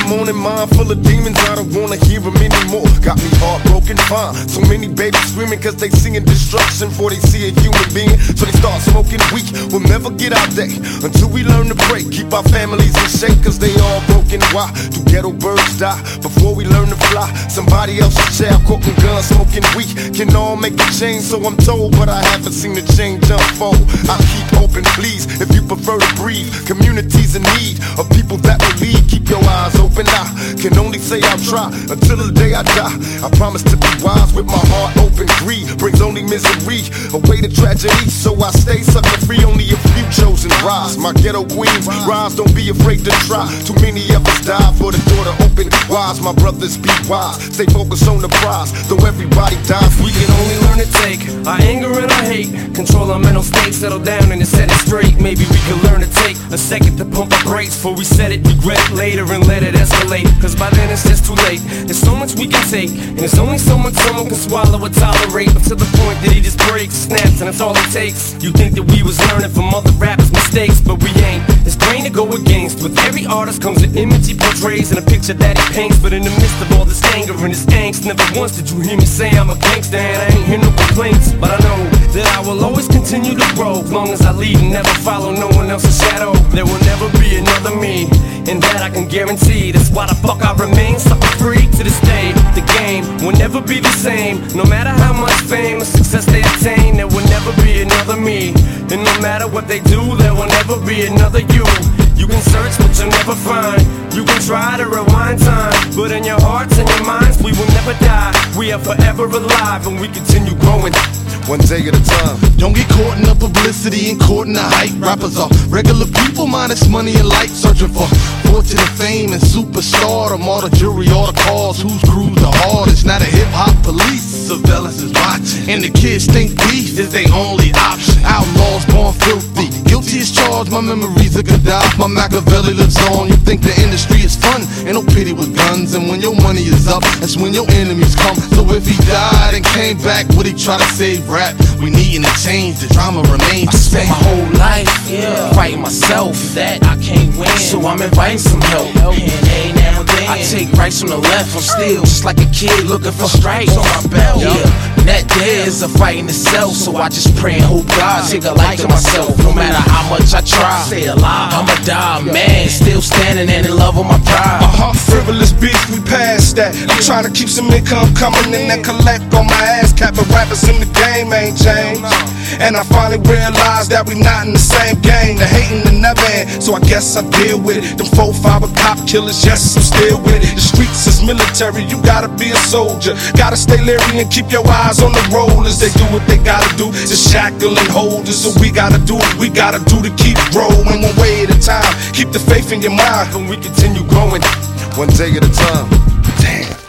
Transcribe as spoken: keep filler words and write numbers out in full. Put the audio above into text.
the morning, mind full of demons, I don't wanna hear them anymore. Got me heartbroken, fine. So many babies screaming cause they singing destruction before they see a human being. So they start smoking weed. We'll never get our day until we learn to pray. Keep our families in shape cause they all broken. Why do ghetto birds die before we learn to fly? Somebody else's child caught with guns, smoking weed. Can all make a change, so I'm told, but I haven't seen the change unfold. I'll keep hoping, please, if you prefer to breathe. Communities in need of people that will lead. Keep your eyes open, I can only say I'll try until the day I die. I promise to be wise with my heart open. Greed brings only misery, away to tragedy, so I stay sucker free. Only a few chosen rise. My ghetto queens rise, don't be afraid to try. Too many of us die for the door to open wise. My brothers, be wise, stay focused on the prize. Though everybody dies, we can only learn to take our anger and our hate, control our mental state, settle down and set it straight. Maybe we can learn to take a second to pump our brakes before we set it, regret it later and let it escalate. Cause by then it's just too late. There's so much we can take, and there's only so much someone can swallow or tolerate. But to the point that he just breaks, snaps, and that's all it takes. You think that we was learning from other rappers' mistakes, but we ain't. It's plain to go against. With every artist comes an image he portrays and a picture that he paints. But in the midst of all this anger and this angst, never once did you hear me say I'm a gangster, and I ain't hear no complaints. But I know that I will always continue to grow, as long as I lead and never follow no one else's shadow. There will never be another me, and that I can guarantee. That's why the fuck I remain sucker free to this day. The game will never be the same, no matter how much fame or success they attain. There will never be another me, and no matter what they do, there will never be another you. You can search but you'll never find. You can try to rewind time, but in your hearts and your minds we will never die. We are forever alive and we continue growing, one day at a time. Don't get caught in the publicity and caught in the hype. Rappers are regular people minus money and light, searching for fortune and fame and superstardom. All the jury, all the cars, whose crew's the hardest. Now the hip-hop police surveillance is watching, and the kids think beef is their only option. Outlaws born filthy, guilty as charged. My memories of Gaddafi, my Machiavelli lives on. You think the industry is fun, ain't no pity with guns. And when your money is up, that's when your enemies come. So if he died and came back, would he try to save rap? We needin' to change, the drama remains the same. I spent my whole life yeah. fighting myself, that I can't win, so I'm inviting some help. And every now and then I take rights from the left. I'm still just like a kid looking for stripes on my belt. Yeah. That there is a fight in itself, so I just pray and hope God take a life to myself. No matter how much I try, stay alive, I'ma die, man. Still standing and in love with my pride. Uh-huh, frivolous beef, we past that. I'm trying to keep some income coming in and collect on my ass cap. But rappers in the game ain't changed, and I finally realized that we not in the same game. The hating and never end, so I guess I deal with it. Them four five cop killers, yes, I'm still with it. The streets is military, you gotta be a soldier. Gotta stay leery and keep your eyes on the rollers. They do what they gotta do to shackle and hold us. So we gotta do what we gotta do to keep growing, one way at a time. Keep the faith in your mind, and we continue growing, one day at a time. Damn.